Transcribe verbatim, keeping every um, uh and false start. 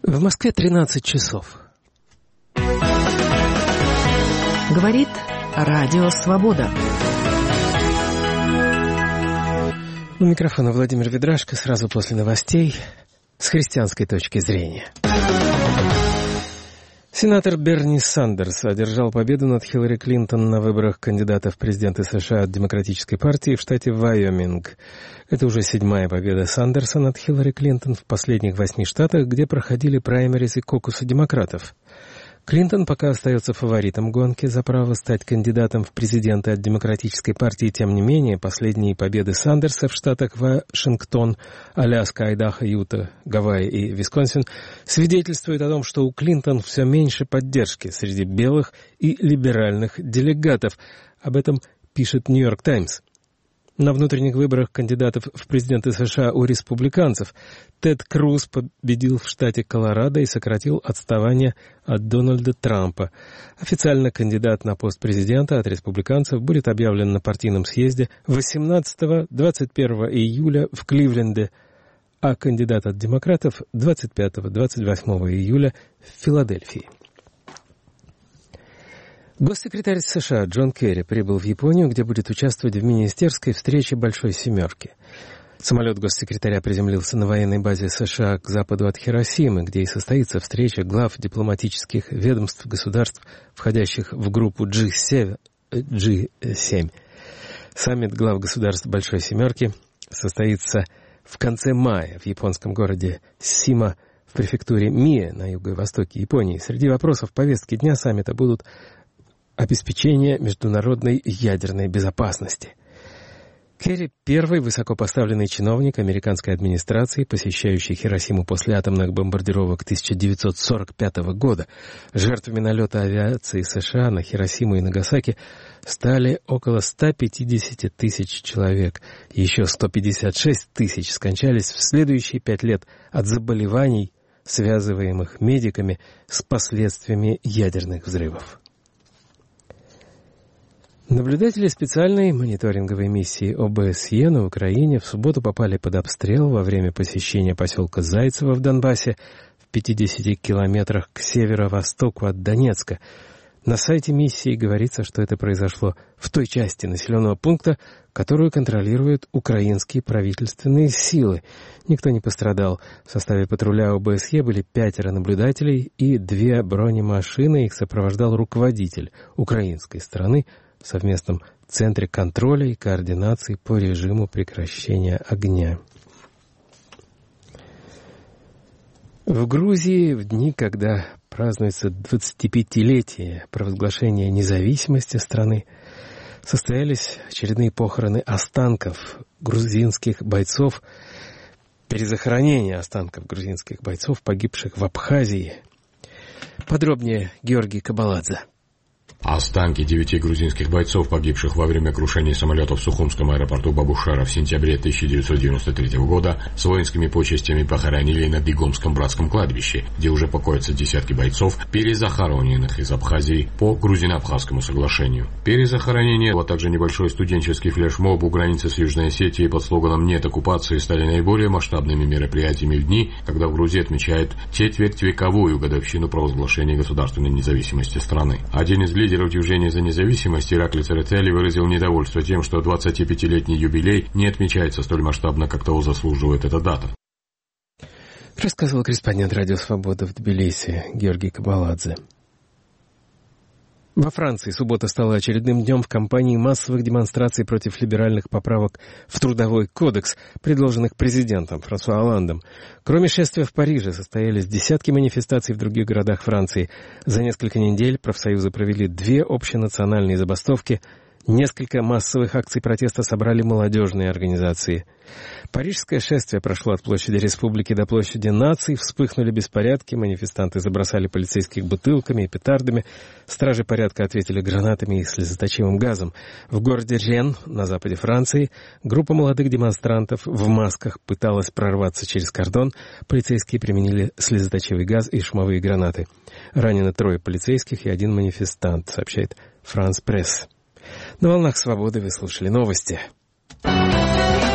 В Москве тринадцать часов. Говорит Радио Свобода. У микрофона Владимир Ведрашко. Сразу после новостей с христианской точки зрения. Сенатор Берни Сандерс одержал победу над Хиллари Клинтон на выборах кандидата в президенты США от Демократической партии в штате Вайоминг. Это уже седьмая победа Сандерса над Хиллари Клинтон в последних восьми штатах, где проходили праймериз и кокусы демократов. Клинтон пока остается фаворитом гонки за право стать кандидатом в президенты от Демократической партии. Тем не менее, последние победы Сандерса в штатах Вашингтон, Аляска, Айдахо, Юта, Гавайи и Висконсин свидетельствуют о том, что у Клинтон все меньше поддержки среди белых и либеральных делегатов. Об этом пишет «Нью-Йорк Таймс». На внутренних выборах кандидатов в президенты США у республиканцев Тед Круз победил в штате Колорадо и сократил отставание от Дональда Трампа. Официально кандидат на пост президента от республиканцев будет объявлен на партийном съезде восемнадцатого-двадцать первого июля в Кливленде, а кандидат от демократов двадцать пятого-двадцать восьмого июля в Филадельфии. Госсекретарь США Джон Керри прибыл в Японию, где будет участвовать в министерской встрече Большой Семерки. Самолет госсекретаря приземлился на военной базе США к западу от Хиросимы, где и состоится встреча глав дипломатических ведомств государств, входящих в группу джи семь. Саммит глав государств Большой Семерки состоится в конце мая в японском городе Сима в префектуре Мие на юго-востоке Японии. Среди вопросов повестки дня саммита будут обеспечение международной ядерной безопасности. Керри – первый высокопоставленный чиновник американской администрации, посещающий Хиросиму после атомных бомбардировок тысяча девятьсот сорок пятого года. Жертвами налета авиации США на Хиросиму и Нагасаки стали около ста пятидесяти тысяч человек. Еще сто пятьдесят шесть тысяч скончались в следующие пять лет от заболеваний, связываемых медиками с последствиями ядерных взрывов. Наблюдатели специальной мониторинговой миссии о бэ эс е на Украине в субботу попали под обстрел во время посещения поселка Зайцево в Донбассе в пятидесяти километрах к северо-востоку от Донецка. На сайте миссии говорится, что это произошло в той части населенного пункта, которую контролируют украинские правительственные силы. Никто не пострадал. В составе патруля о бэ эс е были пятеро наблюдателей и две бронемашины. Их сопровождал руководитель украинской стороны в совместном Центре контроля и координации по режиму прекращения огня. В Грузии в дни, когда празднуется двадцатипятилетие провозглашения независимости страны, состоялись очередные похороны останков грузинских бойцов, перезахоронение останков грузинских бойцов, погибших в Абхазии. Подробнее Георгий Кабаладзе. Останки девяти грузинских бойцов, погибших во время крушения самолета в Сухумском аэропорту Бабушара в сентябре тысяча девятьсот девяносто третьего года, с воинскими почестями похоронили на Бегомском братском кладбище, где уже покоятся десятки бойцов, перезахороненных из Абхазии по грузино-абхазскому соглашению. Перезахоронение, а также небольшой студенческий флешмоб у границы с Южной Осетией под слоганом «Нет оккупации» стали наиболее масштабными мероприятиями в дни, когда в Грузии отмечают четвертьвековую годовщину провозглашения государственной независимости страны. Один из лидеров Лидер движения за независимость Ираклий Церетели выразил недовольство тем, что двадцатипятилетний юбилей не отмечается столь масштабно, как того заслуживает эта дата. Рассказывал корреспондент Радио Свобода в Тбилиси Георгий Кабаладзе. Во Франции суббота стала очередным днем в кампании массовых демонстраций против либеральных поправок в Трудовой кодекс, предложенных президентом Франсуа Олландом. Кроме шествия в Париже, состоялись десятки манифестаций в других городах Франции. За несколько недель профсоюзы провели две общенациональные забастовки. Несколько массовых акций протеста собрали молодежные организации. Парижское шествие прошло от площади Республики до площади Наций. Вспыхнули беспорядки, манифестанты забросали полицейских бутылками и петардами. Стражи порядка ответили гранатами и слезоточивым газом. В городе Рен, на западе Франции, группа молодых демонстрантов в масках пыталась прорваться через кордон. Полицейские применили слезоточивый газ и шумовые гранаты. Ранены трое полицейских и один манифестант, сообщает «Франс Пресс». На волнах свободы вы слушали новости.